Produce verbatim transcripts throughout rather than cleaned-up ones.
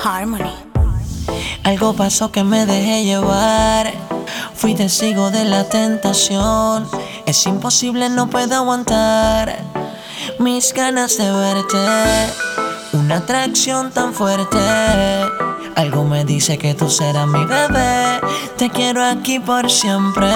Harmony. Algo pasó que me dejé llevar. Fui testigo de la tentación. Es imposible, no puedo aguantar mis ganas de verte. Una atracción tan fuerte. Algo me dice que tú serás mi bebé. Te quiero aquí por siempre,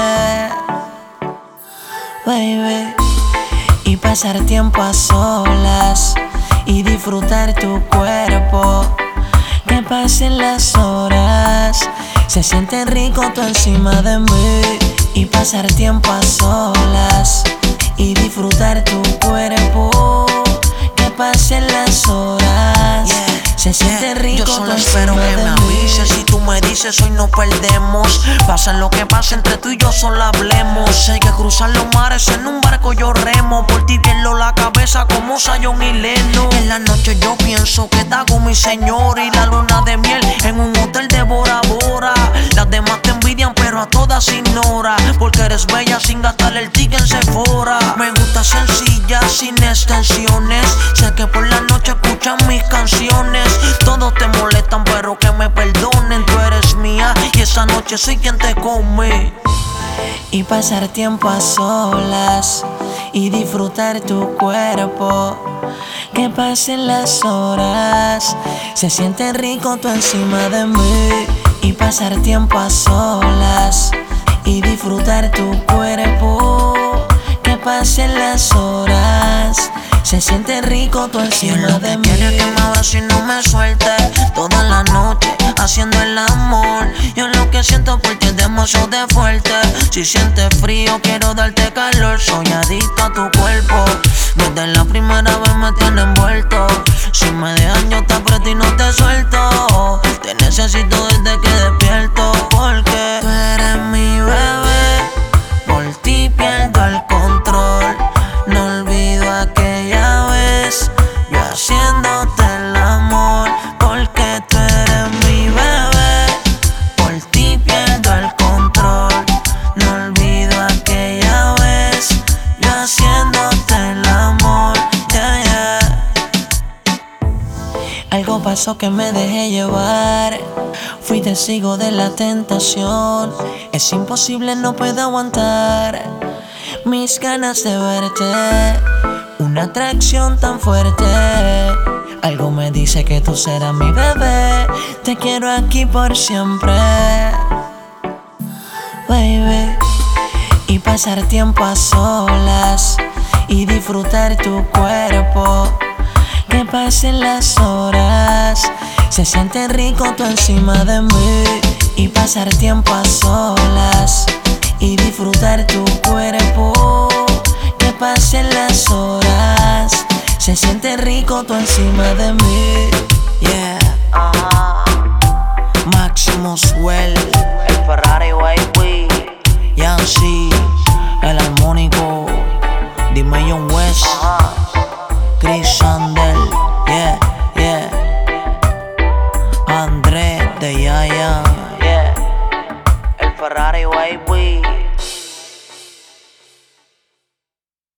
baby. Y pasar tiempo a solas y disfrutar tu cuerpo. Que pasen las horas, se siente rico tú encima de mí. Y pasar tiempo a solas y disfrutar tu cuerpo. Que pasen las horas, yeah, se siente yeah, rico. Yo solo espero que me avises. Si tú me dices hoy no perdemos. Pasa lo que pasa, entre tú y yo solo hablemos. Hay que cruzar los mares, en un barco yo remo. Por ti pierdo la cabeza como Zion y Leno. En la noche yo pienso que está con mi señor. Y la luna de miel en un hotel de Bora Bora. Las demás te envidian pero a todas ignora. Porque eres bella sin gastar el ticket en Sephora. Me gusta sencilla, sin extensiones. Sé que por la noche escuchan mis canciones. Todos te molestan pero que me perdonen. Tú eres mía y esa noche soy quien te come. Y pasar tiempo a solas y disfrutar tu cuerpo. Que pasen las horas, se siente rico tú encima de mí. Y pasar tiempo a solas y disfrutar tu cuerpo. Que pasen las horas, se siente rico tú encima de mí. Quiere que me abrace y no me suelte toda la noche haciendo el amor. Yo lo que siento por ti es demasiado de fuerte. Si sientes frío quiero darte calor. Soy adicto a tu cuerpo. Desde la primera vez me tiene envuelto. Si me dejan yo te aprieto y no te suelto. Te necesito desde que despierto. Porque tú eres mi bebé. Por ti pierdo el control. No olvido aquella vez yo haciéndote el amor. Porque tú eres mi bebé. Por ti pierdo el control. No olvido aquella vez yo haciéndote el amor, yeah, yeah. Algo pasó que me dejé llevar. Fui testigo de la tentación. Es imposible, no puedo aguantar mis ganas de verte. Una atracción tan fuerte. Algo me dice que tú serás mi bebé. Te quiero aquí por siempre, baby. Y pasar tiempo a solas y disfrutar tu cuerpo. Que pasen las horas, se siente rico tú encima de mí. Y pasar tiempo a solas y disfrutar tu cuerpo. Que pasen las horas, se siente rico tú encima de mí. Yeah, uh-huh. Maximus Well, el Ferrari baby. Yancy, el armónico, dime John West, uh-huh. Chris Sandel, yeah, yeah. André de Yaya, yeah. El Ferrari baby.